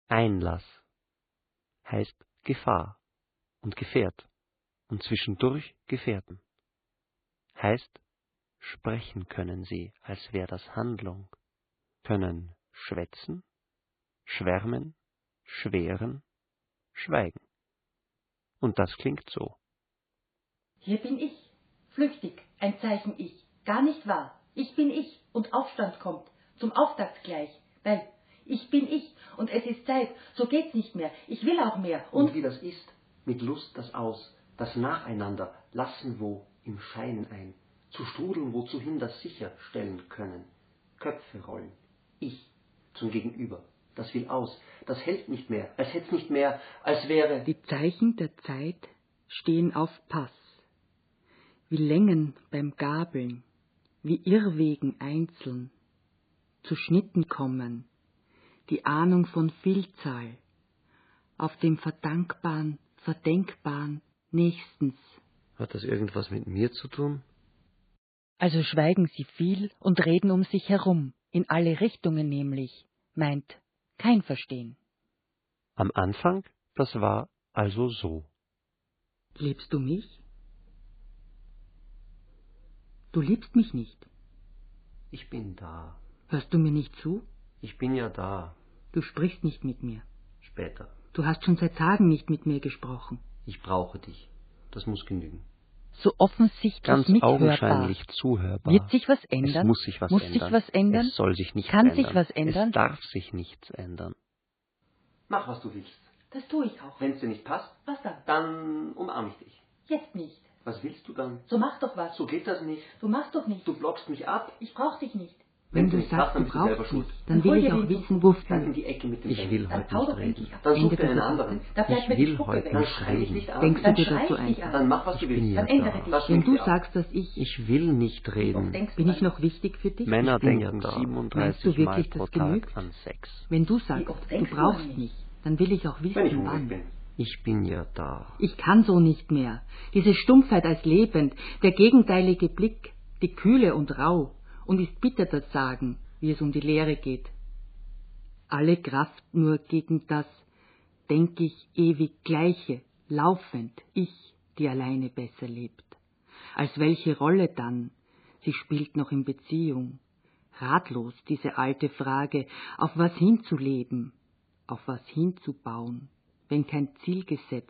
Einlass heißt Gefahr und Gefährt und zwischendurch Gefährten. Heißt, sprechen können sie, als wäre das Handlung, können schwätzen, schwärmen, schweren, schweigen. Und das klingt so. Hier bin ich, flüchtig, ein Zeichen ich, gar nicht wahr. Ich bin ich und Aufstand kommt, zum Auftakt gleich, weil ich bin ich und es ist Zeit, so geht's nicht mehr, ich will auch mehr. Und wie das ist, mit Lust das Aus, das Nacheinander, lassen wo im Scheinen ein, zu strudeln, wozuhin das sicherstellen können. Köpfe rollen, ich zum Gegenüber, das will aus, das hält nicht mehr, als hätt's nicht mehr, als wäre... Die Zeichen der Zeit stehen auf Pass, wie Längen beim Gabeln, wie Irrwegen einzeln, zu Schnitten kommen, die Ahnung von Vielzahl, auf dem verdankbaren, verdenkbaren Nächstens. Hat das irgendwas mit mir zu tun? Also schweigen sie viel und reden um sich herum, in alle Richtungen nämlich, meint kein Verstehen. Am Anfang, das war also so. Liebst du mich? Du liebst mich nicht. Ich bin da. Hörst du mir nicht zu? Ich bin ja da. Du sprichst nicht mit mir. Später. Du hast schon seit Tagen nicht mit mir gesprochen. Ich brauche dich. Das muss genügen. So offensichtlich ganz mithörbar. Augenscheinlich zuhörbar. Wird sich was ändern? Es muss sich was ändern. Sich was ändern? Es soll sich nichts Kann ändern. sich was ändern? Es darf sich nichts ändern. Mach, was du willst. Das tue ich auch. Wenn es dir nicht passt, Was dann? dann umarm ich dich. Jetzt nicht. Was willst du dann? So mach doch was. So geht das nicht. Du machst doch nicht. Du blockst mich ab. Ich brauch dich nicht. Wenn du nicht sagst, hast, du dann bist du selber brauchst schuld. mich, dann will ich auch wissen, Dann in wofür. die Ecke mit dem Ich will Dann heute hau nicht doch endlich reden. ab. Dann such Ende dir einen der anderen. Da bleibt Ich mir die will Spucke heute weg. Dann nicht schrei mich reden. nicht an. Denkst du Dann dir das schrei so ich dich einfach? an. Dann mach, was du Ich bin willst. ja Dann ändere da. dich. Das Wenn stimmt du ja auch. sagst, dass ich... Ich will nicht Oft reden. denkst du Bin ich an- noch wichtig für dich? Männer Ich bin ja denken da. 37 Meinst du Mal wirklich, pro das Tag genügt? an Sex. Wenn du Wie sagst, oft du denkst du brauchst an mich? mich, dann will ich auch Wenn ich wissen, hungrig wann. bin. Ich bin ja da. Ich kann so nicht mehr. Diese Stumpfheit als lebend, der gegenteilige Blick, die Kühle und rau, und ist bitter das Sagen, wie es um die Lehre geht. Alle Kraft nur gegen das, denk ich, ewig Gleiche, laufend, ich, die alleine besser lebt. Als welche Rolle dann? Sie spielt noch in Beziehung. Ratlos diese alte Frage, auf was hinzuleben, auf was hinzubauen, wenn kein Ziel gesetzt.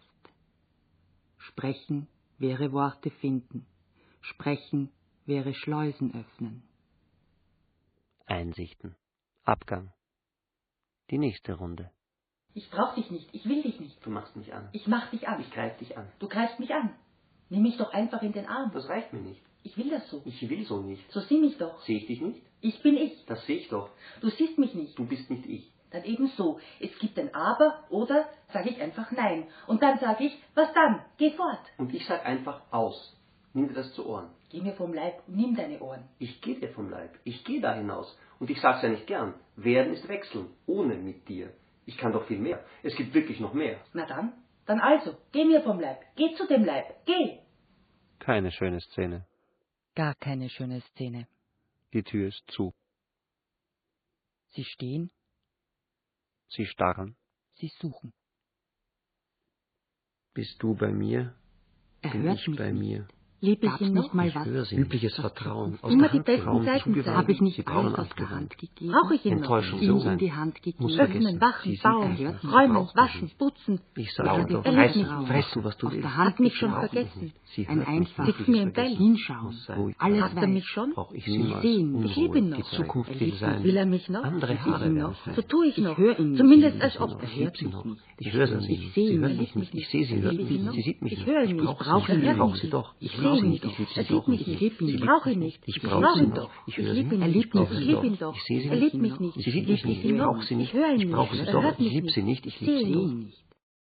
Sprechen wäre Worte finden, sprechen wäre Schleusen öffnen. Einsichten. Abgang. Die nächste Runde. Ich brauch dich nicht. Ich will dich nicht. Du machst mich an. Ich mach dich an. Ich greif dich an. Du greifst mich an. Nimm mich doch einfach in den Arm. Das reicht mir nicht. Ich will das so. Ich will so nicht. So sieh mich doch. Sehe ich dich nicht? Ich bin ich. Das sehe ich doch. Du siehst mich nicht. Du bist nicht ich. Dann eben so. Es gibt ein Aber oder sage ich einfach Nein. Und dann sage ich, was dann? Geh fort. Und ich sag einfach aus. Nimm dir das zu Ohren. Geh mir vom Leib und nimm deine Ohren. Ich gehe dir vom Leib. Ich gehe da hinaus. Und ich sag's ja nicht gern. Werden ist wechseln. Ohne mit dir. Ich kann doch viel mehr. Es gibt wirklich noch mehr. Na dann? Dann also, geh mir vom Leib. Geh zu dem Leib. Geh. Keine schöne Szene. Gar keine schöne Szene. Die Tür ist zu. Sie stehen, Sie starren. sie suchen. Bist du bei mir? Er Bin hört ich mich bei nicht. mir? Lieb ich Gab's ihn noch? nicht mal Ich was? höre sie. Übliches Vertrauen. Aus Immer der die Hand besten genommen, Seiten zugewandt, Habe ich nicht sie braun alles aus der abgewandt. Hand gegeben? Brauche ich ihn noch? Enttäuschung Ihm sein. in die Hand Muss gegeben? vergessen. Öffnen, wachen, Sie sind bauen, einfach, sie räumen, brauchen waschen, mich. putzen. Ich Ja, sage die doch, Welt fressen, raus. fressen, was du Aus willst. der Hand Hat mich Sie schon brauchen mich vergessen. nicht. Sie Ein hört mich Einfach. nicht, Sitzt mir im vergessen. Bell. Hinschauen. Muss sein. Alles Hat er mich weiß. schon? Brauch ich Sie niemals. sehen, Unruhe. ich liebe ihn noch. Die Zukunft Er will liebt sein. Will er mich noch? Andere Ich Haare ihn werden noch? sein. So tue ich Ich noch. höre ihn nicht. Zumindest Ich als liebe ob. sie noch. Er Ich liebe hört sie mich noch. nicht. Ich höre sie Ich nicht. sehe Sie ihn hört nicht. mich nicht. Ich sehe sie, Er hört liebt mich ihn nicht. noch. Sie sieht mich Ich nicht. höre ihn Ich nicht. brauche brauche sie nicht. ihn Ich brauche nicht. sie doch. Ich Ich brauche sehe sie ihn nicht. doch. Ich liebe Er sie doch. sieht mich nicht. Ich liebt brauche mich ihn nicht. Ich Ich brauche brauche sie ihn noch. doch. Ich höre Ich sie liebe ihn nicht. nicht. Ich brauche Ich sie liebe doch. ihn doch. Ich sehe sie Er nicht. liebt mich nicht. Sie sieht mich nicht. ihn Ich noch. brauche sie nicht. Ich höre ihn Ich brauche nicht. sie Er doch. hört Ich mich liebe nicht. sie nicht. Ich Ich liebe sehe sie ihn doch. Sehe ihn nicht.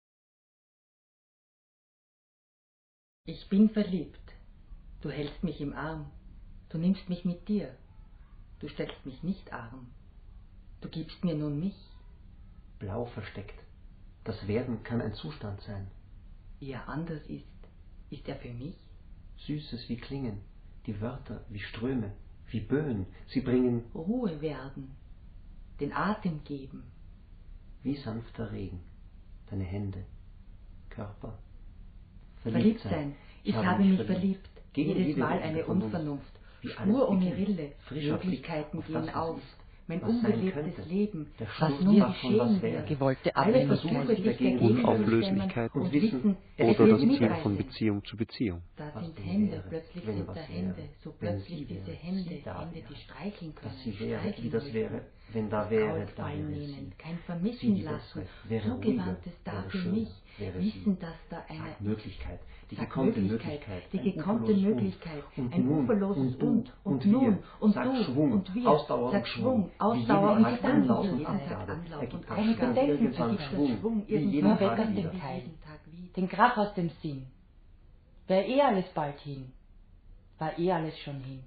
Ich bin verliebt. Du hältst mich im Arm. Du nimmst mich mit dir. Du stellst mich nicht arm. Du gibst mir nun mich. Blau versteckt. Das Werden kann ein Zustand sein. Wie er anders ist er für mich? Süßes wie Klingen. Die Wörter wie Ströme, wie Böen. Sie bringen Ruhe werden, den Atem geben. wie sanfter Regen, deine Hände, Körper. Verliebt sein. Ich habe mich verliebt. Jedes Mal eine Unvernunft. Spur ohne Rille. Möglichkeiten gehen auf. Mein ungelebtes Leben, was nur geschehen wird. Gewollte Alle Abhängigkeit, Versuche, dich dagegen Unauflöslichkeit und wissen, oder es das wird Ziel mitreißen. von Beziehung zu Beziehung. Da Was sind denn Hände, wäre, plötzlich wenn sind was da wäre, Hände, so wenn plötzlich sie diese wäre, Hände, sie da Hände, wäre. die streicheln können, Dass sie wäre, streicheln wie das müssen. wäre, wenn da wäre, da Brautwein wäre nehmen, sie. kein Sie, Vermissen die lassen, bessere, wäre Zugewandtes ruhiger, da wäre für schöner, mich, wäre wissen, sie. dass da eine Sag Möglichkeit, die Sag gekonnte Möglichkeit, die ein gekonnte uferloses Möglichkeit, und ein nun, uferloses und nun, wir. und Sag du, Schwung, und wir, Ausdauer sag und Schwung, Schwung, wie Ausdauer und jeden Tag Gedanken, Anlauf und jeden Tag Abgabe, Anlauf ergibt und nach keine Schwung Bedenken, irgendwann ergibt das Schwung, Schwung, wie jeden irgendwann Tag weg aus wieder. dem Keil. jeden Tag wieder. Den Krach aus dem Sinn. Wär eh alles bald hin. War eh alles schon hin.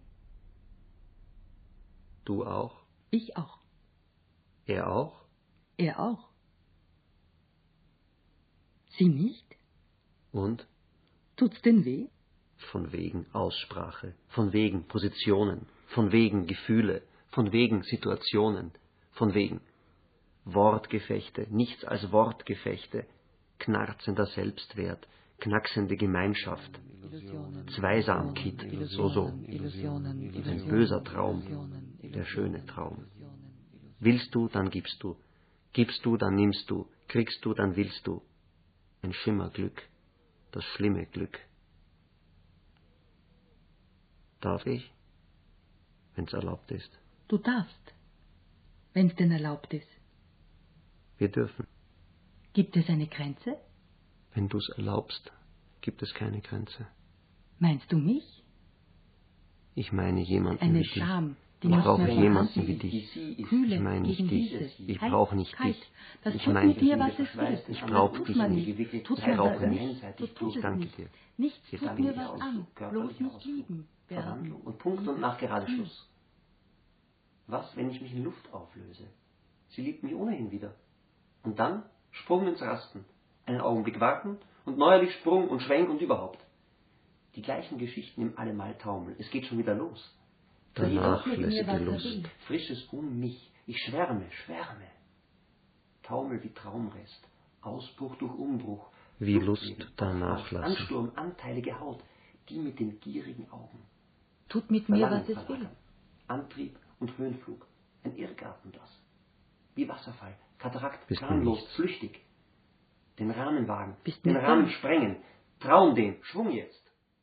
Du auch? Ich auch. Er auch? Er auch. Sie nicht? Und? Tut's denn weh? Von wegen Aussprache, von wegen Positionen, von wegen Gefühle, von wegen Situationen, von wegen Wortgefechte, nichts als Wortgefechte, knarzender Selbstwert, knacksende Gemeinschaft, Zweisamkeit, so, ein böser Traum, der schöne Traum. Willst du, dann gibst du, dann nimmst du, kriegst du, dann willst du, ein Schimmerglück, das schlimme Glück. Darf ich, wenn's erlaubt ist? Du darfst, wenn's denn erlaubt ist. Wir dürfen. Gibt es eine Grenze? Wenn du's erlaubst, gibt es keine Grenze. Meinst du mich? Ich meine jemanden Eine wie dich. Scham, die Ich nicht brauche mehr jemanden vorhanden wie ist. dich. Kühle Ich meine nicht gegen dich. dieses. Ich Heiß, brauche nicht kalt. dich. Das Ich tut meine mit dir, dich was nicht. es will. Ich brauche Tut dich man nicht. nicht. Tut Ich man brauche das nicht. nicht. So tut Ich es danke nicht. dir. Nichts Jetzt tut danke mir ich was aus, an. Bloß körperlicher nicht Ausdruck, lieben Verwandlung werden. und Punkt und nach gerade Schluss. Was, wenn ich mich in Luft auflöse? Sie liebt mich ohnehin wieder. Und dann Sprung ins Rasten, einen Augenblick warten und neuerlich Sprung und Schwenk und überhaupt. Die gleichen Geschichten im Allemal-Taumel. Es geht schon wieder los. Danach mit mir, lässige was er Lust. will. Frisches um mich. Ich schwärme. Taumel wie Traumrest. Ausbruch durch Umbruch. Wie Fluchtleben, Lust danach Aufbruch, lassen. Ansturm, anteilige Haut. Die mit den gierigen Augen. Tut mit mir, Verlangen was es will. verlagern. Antrieb und Höhenflug. Ein Irrgarten das. Wie Wasserfall. Katarakt, Bist du planlos, nichts. flüchtig. Den Rahmen wagen. Bist Den nicht Rahmen da. sprengen. Traum den. Schwung jetzt.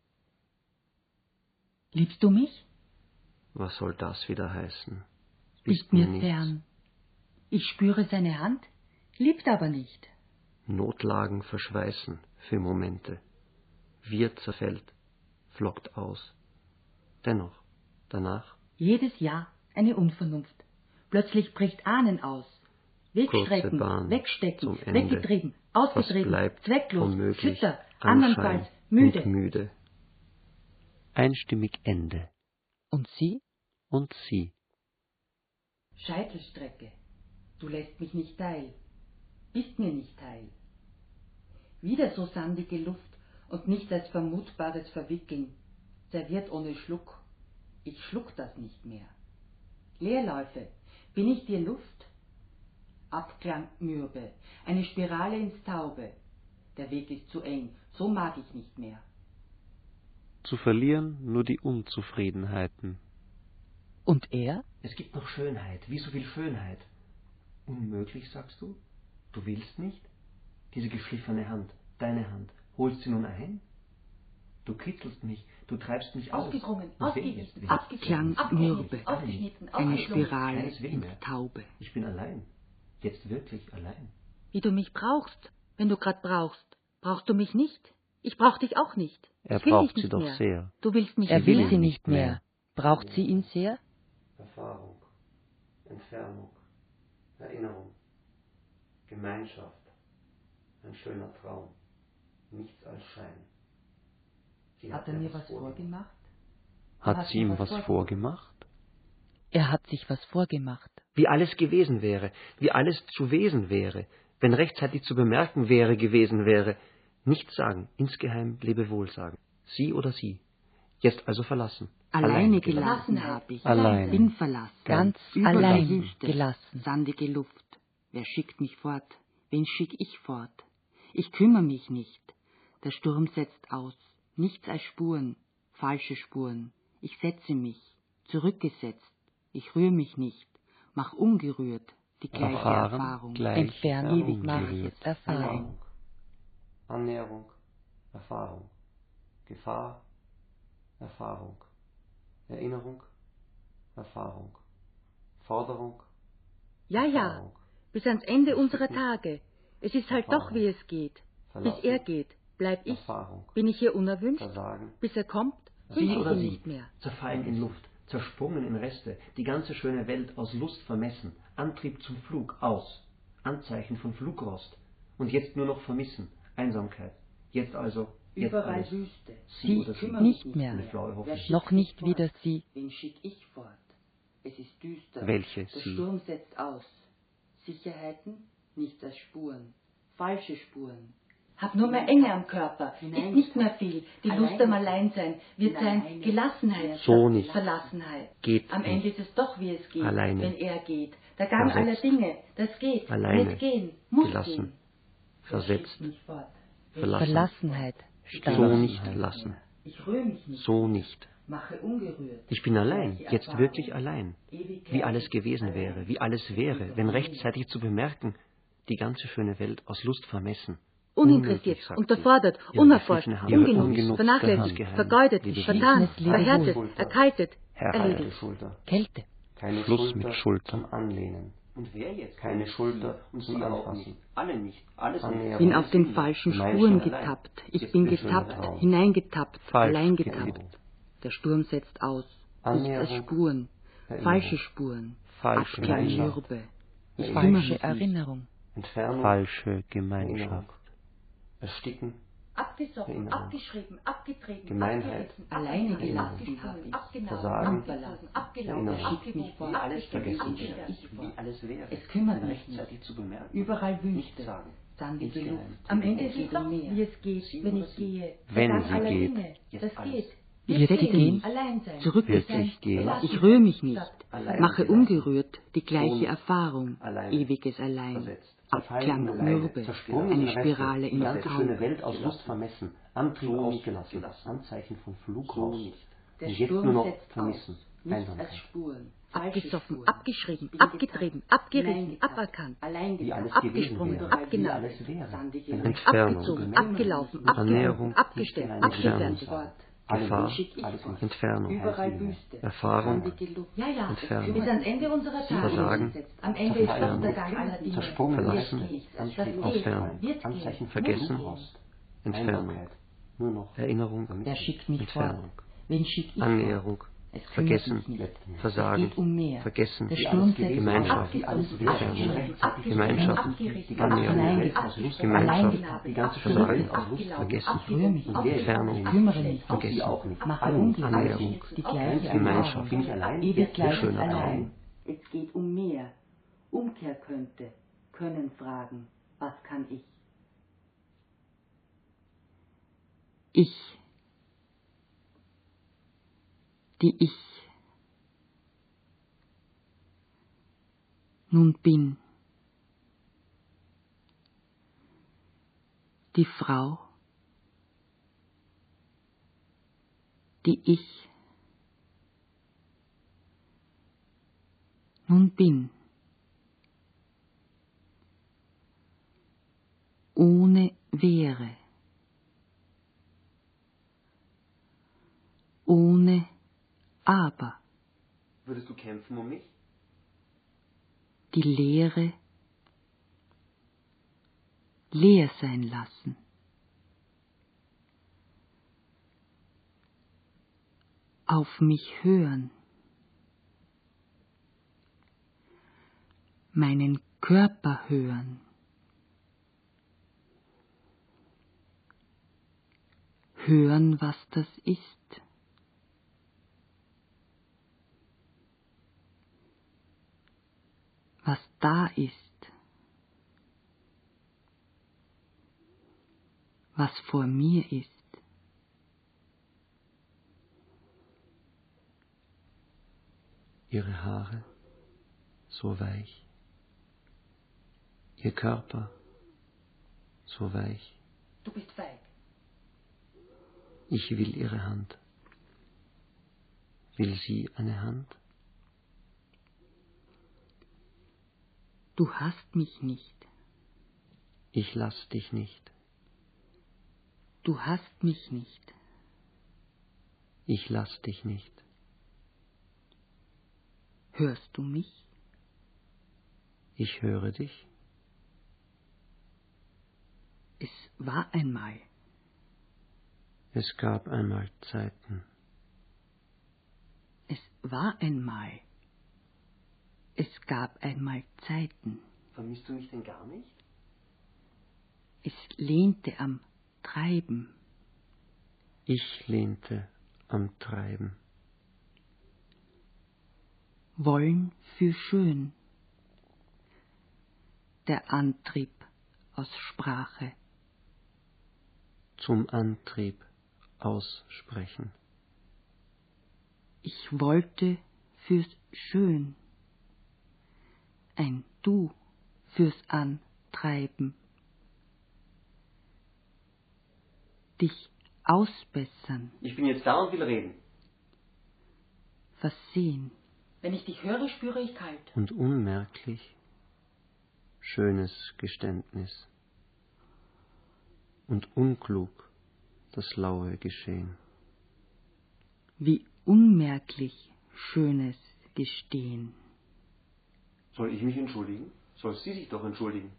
Liebst du mich? Was soll das wieder heißen? Ist mir nichts. fern. Ich spüre seine Hand, liebt aber nicht. Notlagen verschweißen für Momente. Wir zerfällt, flockt aus. Dennoch, danach, Jedes Jahr eine Unvernunft. Plötzlich bricht Ahnen aus. Wegstrecken, Bahn wegstecken, zum Ende. weggetrieben, was ausgetrieben, bleibt zwecklos, unmöglich, schütter, Anschein andernfalls müde. und müde. Einstimmig Ende. Und sie? Und sie. Scheitelstrecke. Du lässt mich nicht teil. Bist mir nicht teil. Wieder so sandige Luft und nicht als vermutbares Verwickeln. Serviert ohne Schluck. Ich schluck das nicht mehr. Leerläufe. Bin ich dir Luft? Abklang mürbe. Eine Spirale ins Taube. Der Weg ist zu eng. So mag ich nicht mehr. Zu verlieren nur die Unzufriedenheiten. Und er? Es gibt noch Schönheit. Wie so viel Schönheit. Unmöglich, sagst du? Du willst nicht? Diese geschliffene Hand, deine Hand, holst sie nun ein? Du kitzelst mich, du treibst mich aus. Ausgedrungen, Und wer ausgewichen, jetzt will? Abklang mürbe. Ausgeschnitten, Eine ausgeschnitten. Spirale Keines will ins mehr. Taube. Ich bin allein. Jetzt wirklich allein. Wie du mich brauchst, wenn du grad brauchst. Brauchst du mich nicht? Ich brauch dich auch nicht. Er Ich will braucht dich sie nicht doch mehr. sehr. Du willst mich Er will mehr? sie nicht mehr. Braucht sie ihn sehr? Erfahrung, Entfernung, Erinnerung, Gemeinschaft, ein schöner Traum, nichts als Schein. Sie Hat er mir was vorgemacht? Hat sie ihm was vorgemacht? Er hat sich was vorgemacht. Wie alles gewesen wäre, wie alles zu Wesen wäre, wenn rechtzeitig zu bemerken wäre, gewesen wäre. Nichts sagen, insgeheim Lebewohl sagen. Sie oder sie. Jetzt also verlassen. Alleine gelassen gelassen hab ich. Allein. Bin verlassen. Ganz Über allein die Wüste. gelassen. Sandige Luft. Wer schickt mich fort? Wen schick ich fort? Ich kümmere mich nicht. Der Sturm setzt aus. Nichts als Spuren, falsche Spuren. Ich setze mich, zurückgesetzt. Ich rühr mich nicht, mach ungerührt die gleiche Erfahrung. Entfernung, ewig mach jetzt Erfahrung. Annäherung, Erfahrung. Gefahr, Erfahrung. Erinnerung, Erfahrung. Forderung, Ja, ja, Erfahrung. bis ans Ende unserer Tage. Es ist halt doch, wie es geht. Bis Verlassen, er geht, bleib ich. Erfahrung. Bin ich hier unerwünscht? Versagen, Bis er kommt, Sie wünsche ich oder ihn sie, nicht mehr. zerfallen in Luft, zersprungen in Reste, die ganze schöne Welt aus Lust vermessen, Antrieb zum Flug, aus, Anzeichen von Flugrost, und jetzt nur noch vermissen, Einsamkeit, jetzt also, jetzt Überall alles. Wüste. Sie oder sie, Nicht mehr. eine flaue Hoffnung. Noch nicht wieder sie. Wen schick ich fort? Es ist düster. Welche Der sie? Sturm setzt aus. Sicherheiten, nichts als Spuren. Falsche Spuren. Hab nur mehr Enge am Körper. Ist nicht mehr viel. Die Lust am Alleinsein wird sein Gelassenheit. So nicht. Verlassenheit. Geht Am Ende nicht. ist es doch, wie es geht, Alleine. wenn er geht. Der Gang Versetzt. aller Dinge, das geht. Alleine. Wird gehen, muss Gelassen. gehen. Versetzt, Mich fort. verlassen. Verlassenheit, So starr. nicht lassen. Ich rühr mich nicht. So nicht. Mache ungerührt. Ich bin allein, Gleiche jetzt Erfahrung. wirklich allein. Ewigkeit. Wie alles gewesen wäre, wie alles wäre, wenn rechtzeitig zu bemerken, die ganze schöne Welt aus Lust vermessen. Uninteressiert, Unmöglich, sagt unterfordert, sie. Ihre unerforscht, geschliffene Hand, ihre ungenutzt, ungenutzte vernachlässigt, Hand, vergeudet, liebe vertan, Liebe verhärtet, Schulter. erkaltet, Herrhalt der erledigt. Schulter. Kälte. Keine Schluss Schulter mit Schultern. Zum Anlehnen. Und wer jetzt? Keine Schulter und zum sie auch Anfassen. nicht. Alle nicht. Alles Annäherung. Bin auf den falschen Mein Spuren Schein. getappt. Ich Jetzt bin der schöne getappt, Traum. hineingetappt, Falsch allein getappt. getappt. Der Sturm setzt aus. Nichts Annäherung. als Spuren, Erinnerung. falsche Spuren, Falsche Abkehr in Gemeinschaft. Mürbe. Ich Falsche kümmere mich Falsche nicht. Erinnerung. Entfernung. Falsche Gemeinschaft. Ersticken. Abgesoffen, Erinnerung. abgeschrieben, abgetreten, Gemeinheit. abgerissen, alleine Erinnerung. gelassen habe ich, Versagen. abgelassen, abgelaufen, Erinnerung. abgewogen, Wie alles vergessen abgestellt, wäre, abgestellt. wie alles wäre, Es kümmert wenn mich nicht. rechtzeitig zu bemerken, Überall nicht Wüste, sagen, sandige insgeheim. Luft. Am Ende ist es doch, wie es geht, Sie wenn oder ich sie? gehe. Wenn Dank sie aller geht. Dinge. Jetzt Das alles. geht. Wird sie gehen? Allein sein. Wirklich gehen. Ich rühr mich nicht. Allein Mache gelassen. ungerührt die gleiche Ohne. Erfahrung. Alleine. Ewiges Allein. Versetzt. Abklang Mürbe. Zersprungen in Eine Reste, Spirale die in ganze Traum. schöne Welt aus Lust vermessen. Antrieb So nicht ausgelassen. gelassen. Anzeichen von So Flugrost. nicht. Der Und jetzt Sturm nur noch setzt vermissen. aus. Nichts als Einsamkeit. Spuren. Abgesoffen, Spuren. abgeschrieben, Ich bin abgetrieben, getappt, abgerissen, hineingetappt, aberkannt. allein Wie alles getappt, gewesen abgesprungen, wäre, wie abgenagt, alles wäre, sandige wenn Luft, Entfernung, abgezogen, Gemeinschaft, abgelaufen, Annäherung, abgewogen, abgestellt, Entfernung, abgefertigt. Gefahr, Schick ich fort. Entfernung, Überall Wüste, Erfahrung, sandige Luft. Ja, ja, Entfernung. bis ans Ende unserer Tage. Versagen, Am Ende ist doch Verfallen, der Gang aller Dinge. zersprungen, Wird verlassen, gehen. Das Antrieb, geht, Entfernung, wird Anzeichen, gehen, vergessen, muss gehen. Entfernung, Einsamkeit. Nur noch Erinnerung, Wer schickt mich Entfernung, fort? Wen schick ich Annäherung, fort? Es kümmert vergessen, mich nicht. Versagen, Es geht um mehr. vergessen, Der Sturm setzt Gemeinschaft, aus, abgesoffen, abgeschrieben, Gemeinschaft, abgerissen, Annäherung, abgeneigt, Gemeinschaft, allein die ganze Versagen, Welt abgelaufen, vergessen, abgerührt mich, Entfernung, ich kümmere mich, vergessen, auch nicht. mache Alle nicht. ungerührt Annäherung, die gleiche Gemeinschaft, Erfahrung. bin ich allein, Ewig der gleiches schöne allein. Traum. Es geht um mehr. Umkehr könnte, können fragen, was kann ich? Ich. Die ich nun bin. Die Frau, die ich nun bin. Ohne Wäre, ohne Aber. Würdest du kämpfen um mich? Die Leere leer sein lassen. Auf mich hören. Meinen Körper hören. Hören, was das ist. Was da ist. Was vor mir ist. Ihre Haare so weich, Ihr Körper, so weich. Du bist feig. Ich will Ihre Hand. Will sie eine Hand? Du hast mich nicht. Ich lass dich nicht. Du hast mich nicht. Ich lass dich nicht. Hörst du mich? Ich höre dich. Es war einmal. Es gab einmal Zeiten. Es war einmal. Es gab einmal Zeiten. Vermisst du mich denn gar nicht? Es lehnte am Treiben. Ich lehnte am Treiben. Wollen für schön. Der Antrieb aus Sprache. Zum Antrieb aussprechen. Ich wollte fürs Schön. Ein Du fürs Antreiben. Dich ausbessern. Ich bin jetzt da und will reden. Versehen. Wenn ich dich höre, spüre ich kalt. Und unmerklich schönes Geständnis. Und unklug das laue Geschehen. Wie unmerklich schönes Gestehen. Soll ich mich entschuldigen? Soll sie sich doch entschuldigen?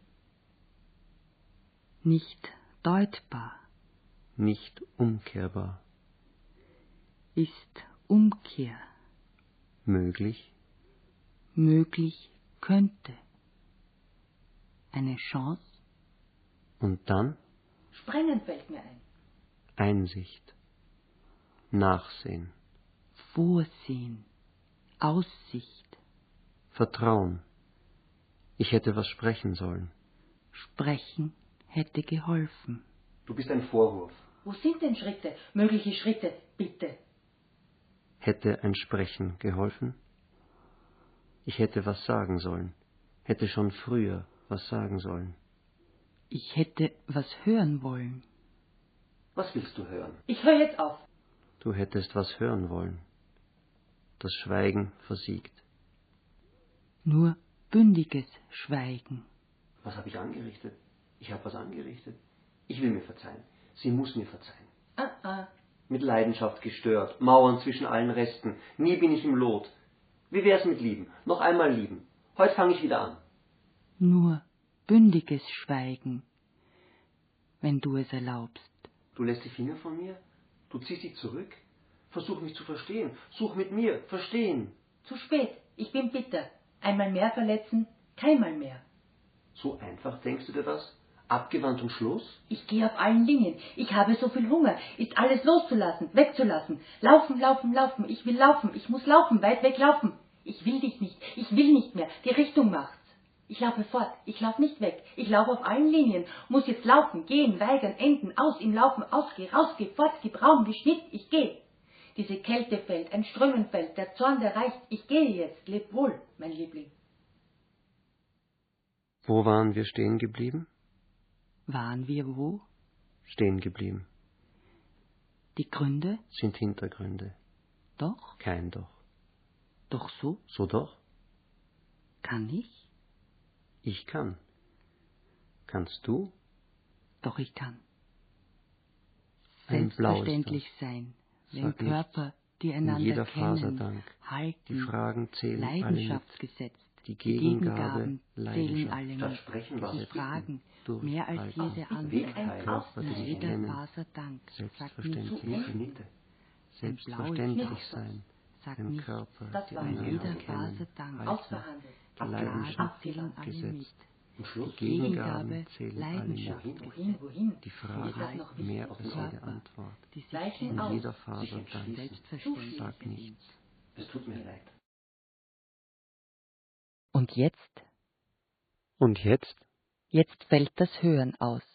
Nicht deutbar. Nicht umkehrbar. Ist Umkehr. Möglich. Möglich könnte. Eine Chance. Und dann Sprengen fällt mir ein. Einsicht. Nachsehen. Vorsehen. Aussicht. Vertrauen. Ich hätte was sprechen sollen. Sprechen hätte geholfen. Du bist ein Vorwurf. Wo sind denn Schritte? Mögliche Schritte, bitte. Hätte ein Sprechen geholfen? Ich hätte was sagen sollen. Hätte schon früher was sagen sollen. Ich hätte was hören wollen. Was willst du hören? Ich höre jetzt auf. Du hättest was hören wollen. Das Schweigen versiegt. Nur bündiges Schweigen. Was habe ich angerichtet? Ich habe was angerichtet. Ich will mir verzeihen. Sie muss mir verzeihen. Mit Leidenschaft gestört, Mauern zwischen allen Resten. Nie bin ich im Lot. Wie wär's mit Lieben? Noch einmal lieben. Heute fange ich wieder an. Nur bündiges Schweigen, wenn du es erlaubst. Du lässt die Finger von mir? Du ziehst sie zurück? Versuch mich zu verstehen. Such mit mir. Verstehen. Zu spät. Ich bin bitter. Einmal mehr verletzen, keinmal mehr. So einfach denkst du dir das? Abgewandt und Schluss? Ich gehe auf allen Linien. Ich habe so viel Hunger. Ist alles loszulassen, wegzulassen. Laufen, laufen, laufen. Ich will laufen. Ich muss laufen, weit weg laufen. Ich will dich nicht. Ich will nicht mehr. Die Richtung macht's. Ich laufe fort. Ich laufe nicht weg. Ich laufe auf allen Linien. Muss jetzt laufen, gehen, weigern, enden, aus, im Laufen, ausgeh, rausgeh, fort, gib Raum, wie Schnitt, ich gehe. Diese Kälte fällt, ein Strömen fällt, der Zorn, der reicht. Ich gehe jetzt. Leb wohl, mein Liebling. Wo waren wir stehen geblieben? Waren wir wo? Stehen geblieben. Die Gründe? Sind Hintergründe. Doch? Kein Doch. Doch so? So doch? Kann ich? Ich kann. Kannst du? Doch ich kann. Ein Blau ist Selbstverständlich das. sein, wenn Sag Körper, die in einander jeder Faser kennen, Dank. halten, Die Fragen zählen alle mit. Leidenschaftsgesetz, Die die Gegengabe, Gegengaben zählen Leidenschaft. alle Statt mit. sprechen was Die Fragen, durch mehr als Halten. jede andere, Wegteilen. Körper, die in sich jeder kennen. Faser Dank, sagt mir Selbstverständlich. zu Infinite. Selbstverständlich blaues sein. Sag Dem nicht, Körper, das die war in Genau. jeder einander Phase kennen, Dank. halten. Ausverhandelt. Die Leidenschaft Fragen zählen alle gesetzt. mit. Im Schluss? Die Gegengaben Gegengabe, zählen alle mit. Leidenschaft, Wohin? Die Ist Frage das noch wichtig? mehr als jede Körper, Antwort. die sich Weichen kennen, In aus. jeder Faser Sich Dank. entschließen. selbstverständlich Sag sind. nichts. Es tut mir leid. Und jetzt? Und jetzt? Jetzt fällt das Hören aus.